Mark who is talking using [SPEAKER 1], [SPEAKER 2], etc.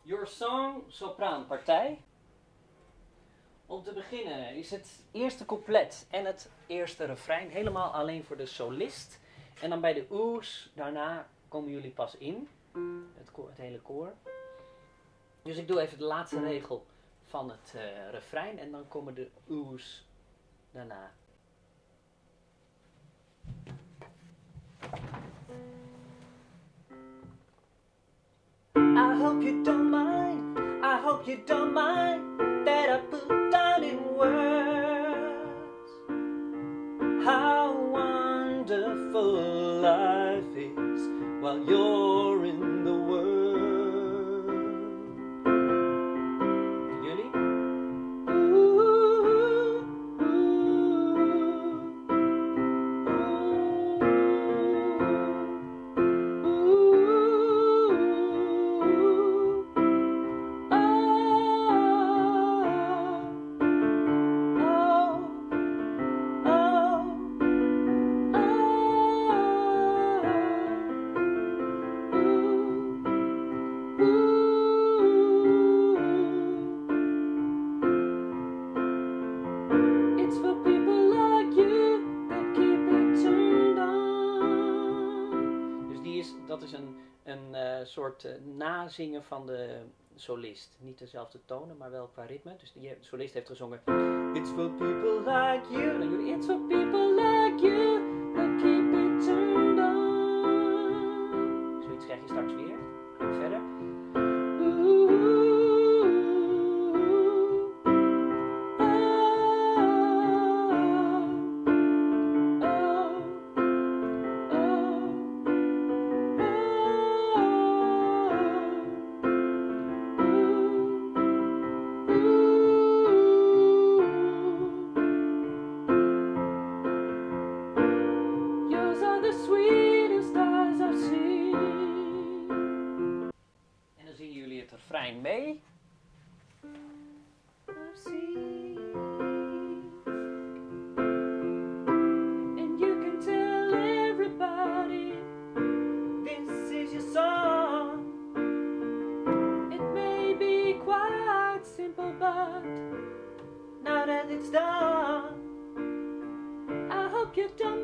[SPEAKER 1] Your Song sopraanpartij. Om te beginnen is het eerste couplet en het eerste refrein helemaal alleen voor de solist. En dan bij de oes, daarna komen jullie pas in, het hele koor. Dus ik doe even de laatste regel van het refrein en dan komen de oes daarna. I hope you don't mind, I hope you don't mind that I put down in words how wonderful life is while you're in the world. Jullie? Dat is een soort nazingen van de solist. Niet dezelfde tonen, maar wel qua ritme. Dus de solist heeft gezongen It's for people like you. En dan jullie It's for people like you that keep it turned on. Zoiets krijg je straks weer. Gaan we verder. Refrein mee. And you can tell everybody this is your song. It may be quite simple, but now that it's done, I hope you don't